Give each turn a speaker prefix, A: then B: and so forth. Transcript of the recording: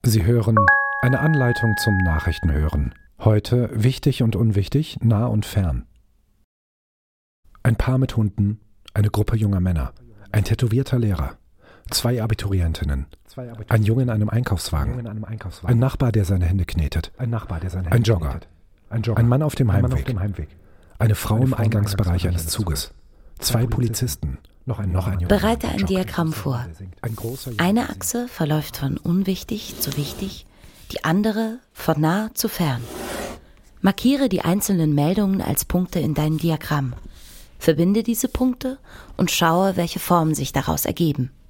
A: Sie hören eine Anleitung zum Nachrichtenhören. Heute wichtig und unwichtig, nah und fern. Ein Paar mit Hunden, eine Gruppe junger Männer, ein tätowierter Lehrer, 2 Abiturientinnen, ein Junge in einem Einkaufswagen, ein Nachbar, der seine Hände knetet, ein Jogger, ein Mann auf dem Heimweg, eine Frau im Eingangsbereich eines Zuges, 2 Polizisten, noch ein Junge.
B: Bereite ein Diagramm vor. Eine Achse verläuft von unwichtig zu wichtig, die andere von nah zu fern. Markiere die einzelnen Meldungen als Punkte in deinem Diagramm. Verbinde diese Punkte und schaue, welche Formen sich daraus ergeben.